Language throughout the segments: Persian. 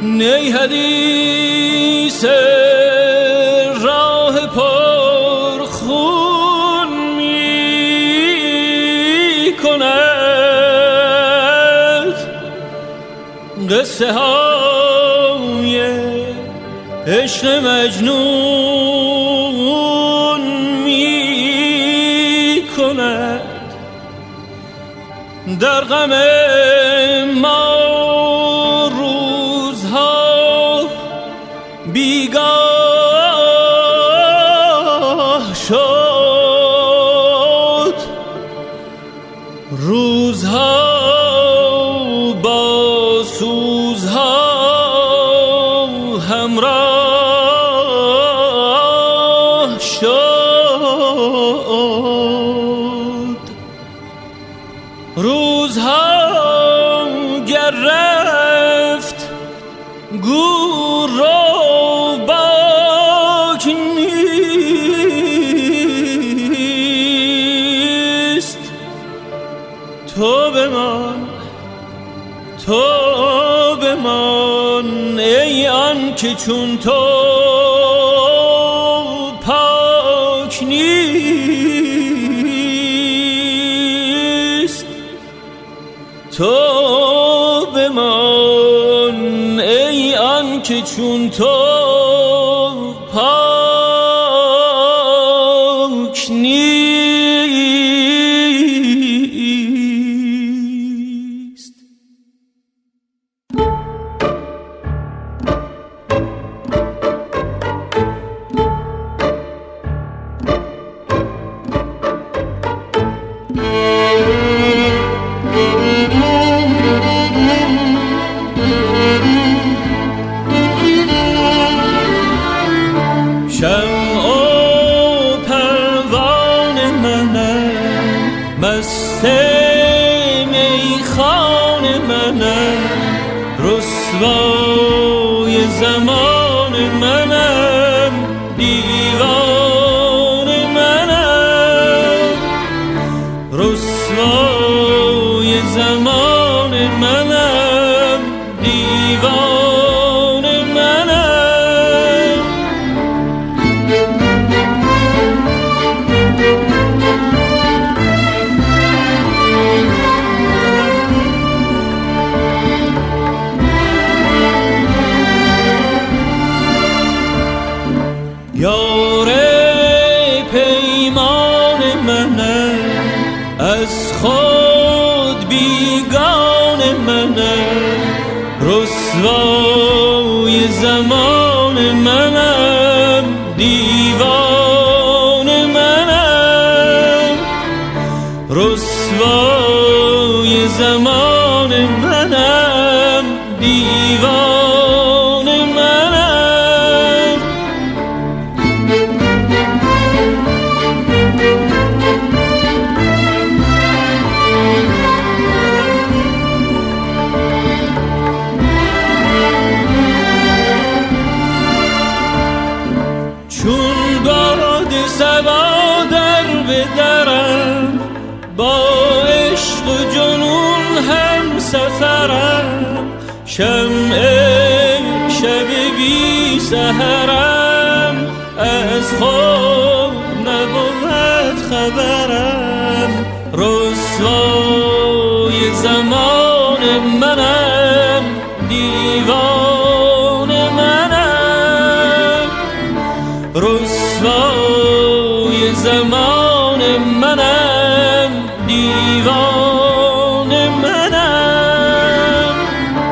نی حدیث راه پر خون می کند، قصه های عشق مجنون می کند. در غم ما روزها بیگاه شد، روزها با سوزها همراه شد. روزها گر رفت گور رو باک نیست. تو بمان ای آن که چون تو پاک نیست. تو بمان ای آن که چون تو پاک نیست. شمع و پروانه منم، مست میخانه منم، رسوای زمان منم، دیوانه منم، رسوای زمان منم، دیوانه منم. یار پیمان منم، از خود بیگان منم، رسوای زمان منم، دیوان منم، رسوای زمان منم، دیوان منم. چون باد صبا در به درم، با عشق و جنون هم سفرم، شمع شب بی سحرم، از خود نبود خبرم، رسوای زمان منم، دیوان منم، رسوای زمان منم، دیوان منم.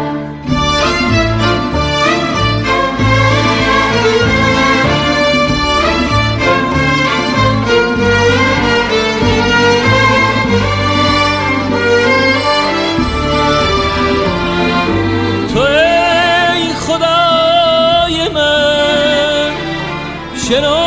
تو ای خدای من، شنو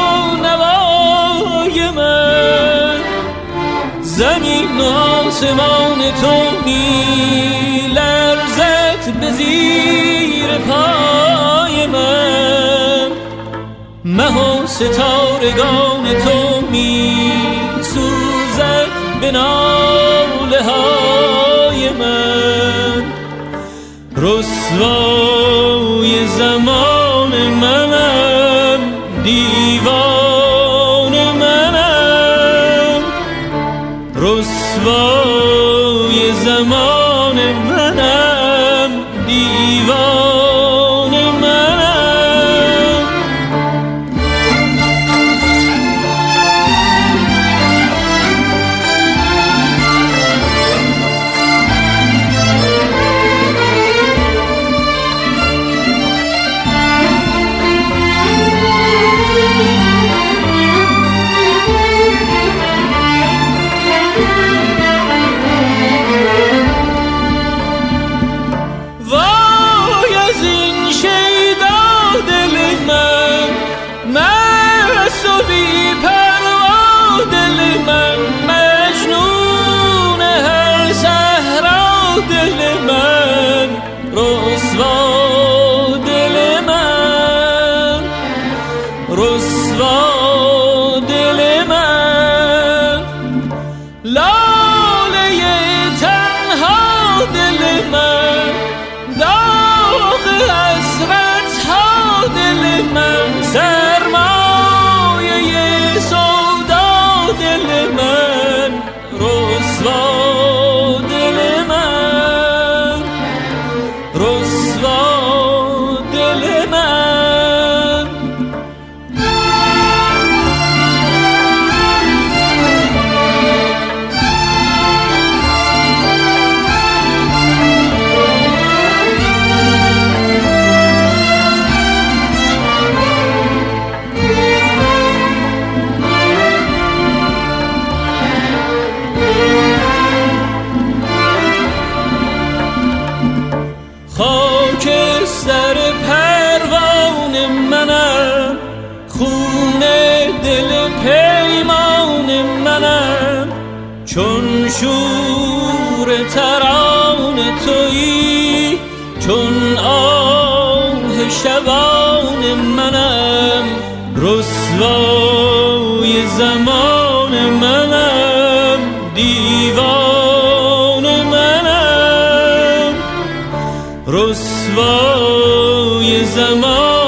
نوای من، زمین و آسمان تو می لرزد به زیر پای من، مه و ستارگان تو می سوزد به ناله های من، رسوا رسوا دل من، رسوا دل من، لاله تنها دل من، داغ حسرت ها دل من، سرمایه سودا دل من، رسوا دل من، رسوا دل من. خاکستر پروان منم، خون دل پیمان منم، چون شور تران تویی، چون آه شبان منم، رسوای زمان منم، دیوان منم، رسوای زمان